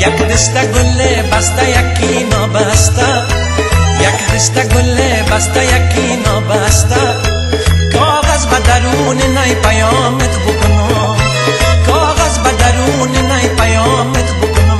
یک دسته گل بسته یکی نابسته، یک دسته گل بسته یکی نابسته. کاغذ به درون نی پیامت بکنم، کاغذ به درون نی پیامت بکنم.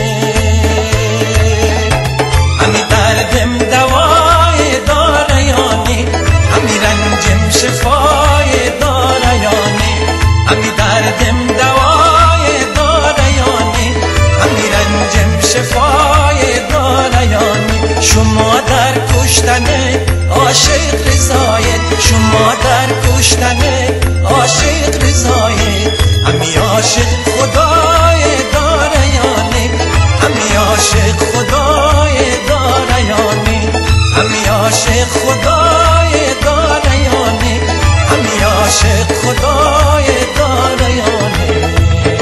همی دردم دوای داره یانی، همی رنجم شفای داره یانی، همی دردم دوای داره یانی، همی رنجم شفای داره یانی. شما در کشتن عاشق رضایت، شما در کشتن عاشق رضایت. همی عاشق خدای داره یانی، همی عاشق خدای داره یانی، همی عاشق خدای داره یانی، همی عاشق خدای داره یانی.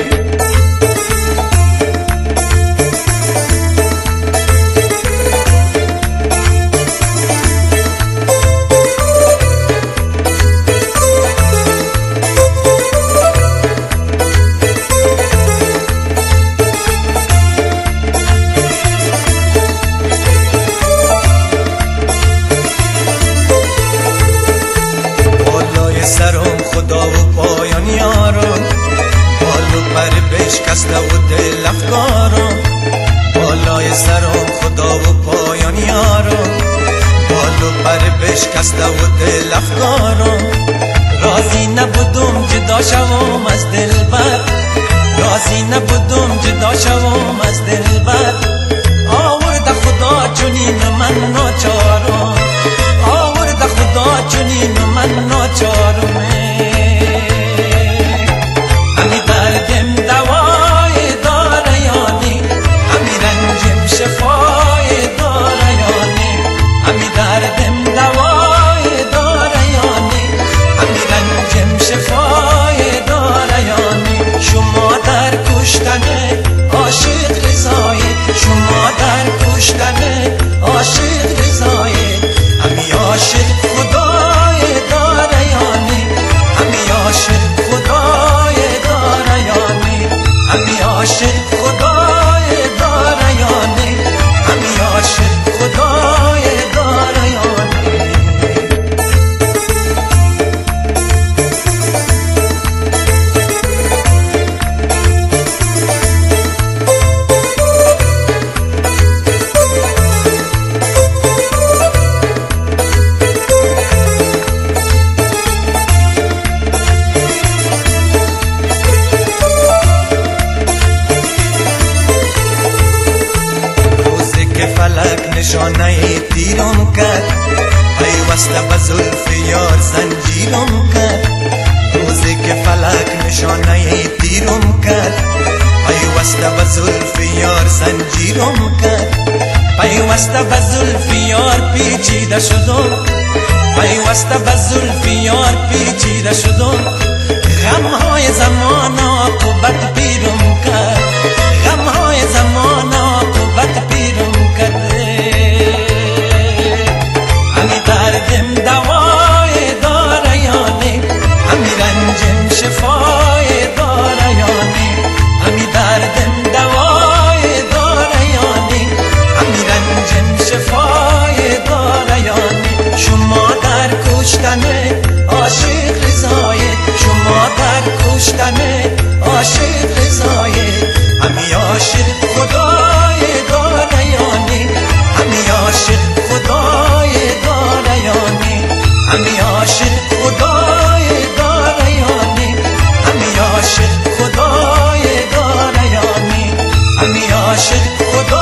سرم خدا و پایان یارم، بال و پر بشکسته و دل افکارم. بالای سرم خدا و پایان یارم، بال و پر بشکسته و دل افکارم. راضی نبودم جدا شوم از دلبر، راضی نبودم جدا شوم از دلبر. آورد خدا چنین من ناچارم، آورد خدا چنین من ناچارم. همی دردم دوای داره یانی، همی رنجم شفای داره یانی، همی دردم دوای داره یانی، همی رنجم شفای داره یانی. شما در کشتن عاشق رضایت، شما در کشتن عاشق رضایت. همی عاشق خدای داره یانی، همی عاشق خدای داره یانی، همی عاشق خدای داره یانی، همی عاشق خدای داره یانی. فلک نشانه تیرم کرد، پیوسته به زلف یار زنجیرم کرد. روزی که فلک نشانه تیرم کرد، پیوسته به زلف یار زنجیرم کرد. پیوسته به زلف یار پیچیده شدم، پیوسته به زلف یار پیچیده شدم. غمهای زمان عاقبت پیرم کرد، غمهای زمان عاقبت پیرم کرد. همی دردم دوای داره یانی، همی رنجم شفای داره یانی، همی دردم دوای داره یانی، همی رنجم شفای داره یانی. شما در کشتن عاشق رضایت، شما در کشتن عاشق رضایت. همی عاشق خدای داره یانی، همی عاشق خدای داره یانی، همی عاشق خدای داره یانی، همی عاشق خدای داره یانی، همی عاشق خدای